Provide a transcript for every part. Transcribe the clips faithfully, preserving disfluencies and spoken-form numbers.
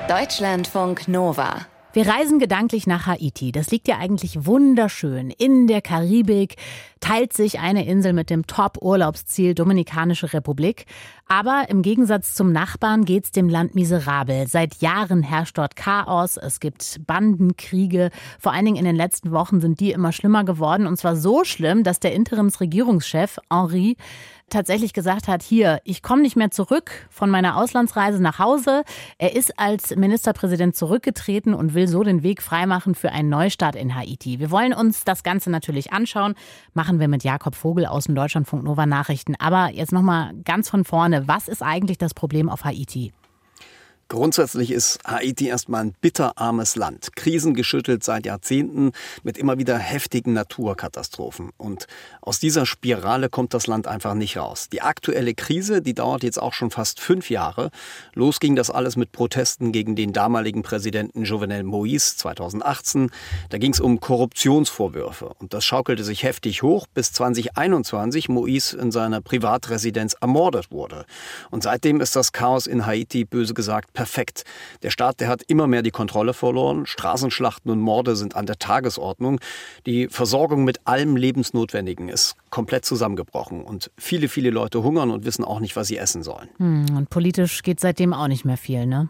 Deutschlandfunk Nova. Wir reisen gedanklich nach Haiti. Das liegt ja eigentlich wunderschön. In der Karibik teilt sich eine Insel mit dem Top-Urlaubsziel Dominikanische Republik. Aber im Gegensatz zum Nachbarn geht's dem Land miserabel. Seit Jahren herrscht dort Chaos. Es gibt Bandenkriege. Vor allen Dingen in den letzten Wochen sind die immer schlimmer geworden. Und zwar so schlimm, dass der Interimsregierungschef Henry tatsächlich gesagt hat, hier, ich komme nicht mehr zurück von meiner Auslandsreise nach Hause. Er ist als Ministerpräsident zurückgetreten und will so den Weg freimachen für einen Neustart in Haiti. Wir wollen uns das Ganze natürlich anschauen. Machen wir mit Jakob Vogel aus dem Deutschlandfunk Nova Nachrichten. Aber jetzt nochmal ganz von vorne. Was ist eigentlich das Problem auf Haiti? Grundsätzlich ist Haiti erstmal ein bitterarmes Land, krisengeschüttelt seit Jahrzehnten mit immer wieder heftigen Naturkatastrophen. Und aus dieser Spirale kommt das Land einfach nicht raus. Die aktuelle Krise, die dauert jetzt auch schon fast fünf Jahre. Los ging das alles mit Protesten gegen den damaligen Präsidenten Jovenel Moïse zweitausendachtzehn. Da ging es um Korruptionsvorwürfe. Und das schaukelte sich heftig hoch, bis zweitausendeinundzwanzig Moïse in seiner Privatresidenz ermordet wurde. Und seitdem ist das Chaos in Haiti, böse gesagt, perfekt. Der Staat, der hat immer mehr die Kontrolle verloren. Straßenschlachten und Morde sind an der Tagesordnung. Die Versorgung mit allem Lebensnotwendigen ist komplett zusammengebrochen. Und viele, viele Leute hungern und wissen auch nicht, was sie essen sollen. Hm, und politisch geht seitdem auch nicht mehr viel, ne?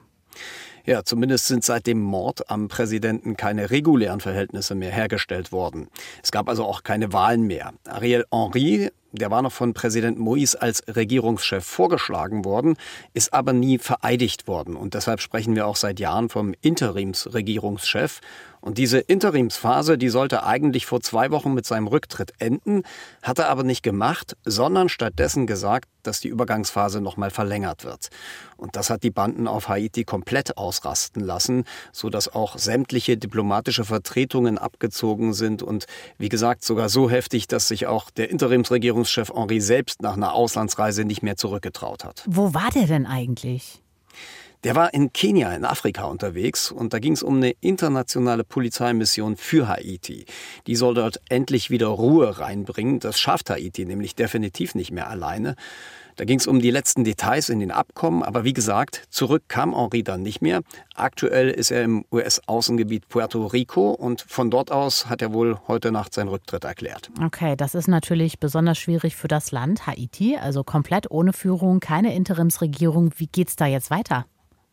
Ja, zumindest sind seit dem Mord am Präsidenten keine regulären Verhältnisse mehr hergestellt worden. Es gab also auch keine Wahlen mehr. Ariel Henry, der war noch von Präsident Moïse als Regierungschef vorgeschlagen worden, ist aber nie vereidigt worden. Und deshalb sprechen wir auch seit Jahren vom Interimsregierungschef. Und diese Interimsphase, die sollte eigentlich vor zwei Wochen mit seinem Rücktritt enden, hat er aber nicht gemacht, sondern stattdessen gesagt, dass die Übergangsphase nochmal verlängert wird. Und das hat die Banden auf Haiti komplett ausrasten lassen, sodass auch sämtliche diplomatische Vertretungen abgezogen sind. Und wie gesagt, sogar so heftig, dass sich auch der Interimsregierungschef Henry selbst nach einer Auslandsreise nicht mehr zurückgetraut hat. Wo war der denn eigentlich? Der war in Kenia in Afrika unterwegs und da ging es um eine internationale Polizeimission für Haiti. Die soll dort endlich wieder Ruhe reinbringen. Das schafft Haiti nämlich definitiv nicht mehr alleine. Da ging es um die letzten Details in den Abkommen, aber wie gesagt, zurück kam Henry dann nicht mehr. Aktuell ist er im U S-Außengebiet Puerto Rico und von dort aus hat er wohl heute Nacht seinen Rücktritt erklärt. Okay, das ist natürlich besonders schwierig für das Land Haiti, also komplett ohne Führung, keine Interimsregierung. Wie geht's da jetzt weiter?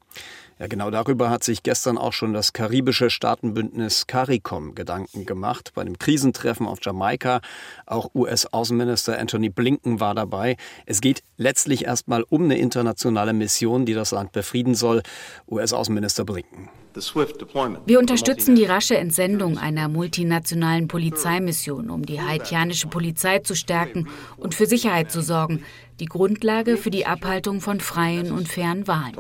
Ja, genau darüber hat sich gestern auch schon das karibische Staatenbündnis CARICOM Gedanken gemacht. Bei einem Krisentreffen auf Jamaika. Auch U S-Außenminister Antony Blinken war dabei. Es geht letztlich erstmal um eine internationale Mission, die das Land befrieden soll. U S-Außenminister Blinken. Wir unterstützen die rasche Entsendung einer multinationalen Polizeimission, um die haitianische Polizei zu stärken und für Sicherheit zu sorgen. Die Grundlage für die Abhaltung von freien und fairen Wahlen.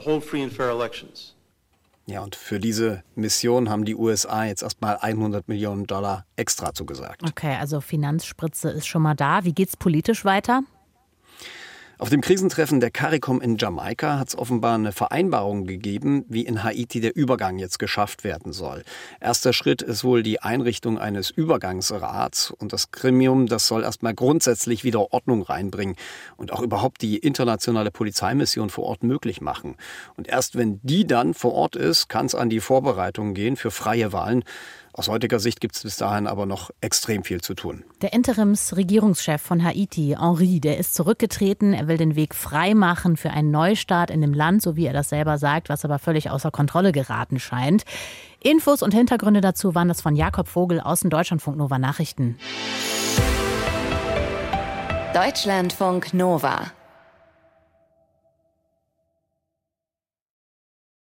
Ja, und für diese Mission haben die U S A jetzt erstmal hundert Millionen Dollar extra zugesagt. Okay, also Finanzspritze ist schon mal da. Wie geht's politisch weiter? Auf dem Krisentreffen der CARICOM in Jamaika hat es offenbar eine Vereinbarung gegeben, wie in Haiti der Übergang jetzt geschafft werden soll. Erster Schritt ist wohl die Einrichtung eines Übergangsrats und das Gremium, das soll erstmal grundsätzlich wieder Ordnung reinbringen und auch überhaupt die internationale Polizeimission vor Ort möglich machen. Und erst wenn die dann vor Ort ist, kann es an die Vorbereitungen gehen für freie Wahlen. Aus heutiger Sicht gibt es bis dahin aber noch extrem viel zu tun. Der Interimsregierungschef von Haiti, Henry, der ist zurückgetreten. Er will den Weg frei machen für einen Neustart in dem Land, so wie er das selber sagt, was aber völlig außer Kontrolle geraten scheint. Infos und Hintergründe dazu waren das von Jakob Vogel aus den Deutschlandfunk Nova Nachrichten. Deutschlandfunk Nova.